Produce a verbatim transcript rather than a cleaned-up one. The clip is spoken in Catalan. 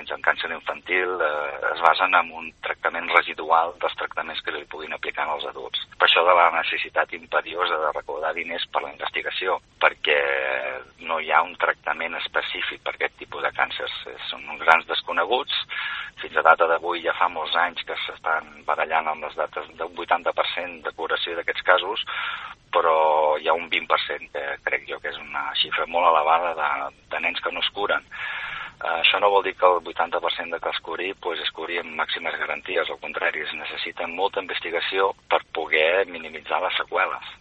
anys en càncer infantil eh, es basen en un tractament residual dels tractaments que li puguin aplicar als adults. Per això de la necessitat imperiosa de recaudar diners per la investigació, perquè no hi ha un tractament específic per aquest tipus de càncers. Són uns grans desconeguts. Fins a data d'avui ja fa molts anys que s'estan barallant amb les dates d'un vuitanta per cent de curació d'aquests casos, però hi ha un vint per cent que crec jo que és una xifra molt elevada de, de nens que no es curen. Uh, això no vol dir que el vuitanta per cent de que es curi pues, es curi amb màximes garanties, al contrari, es necessita molta investigació per poder minimitzar les seqüeles.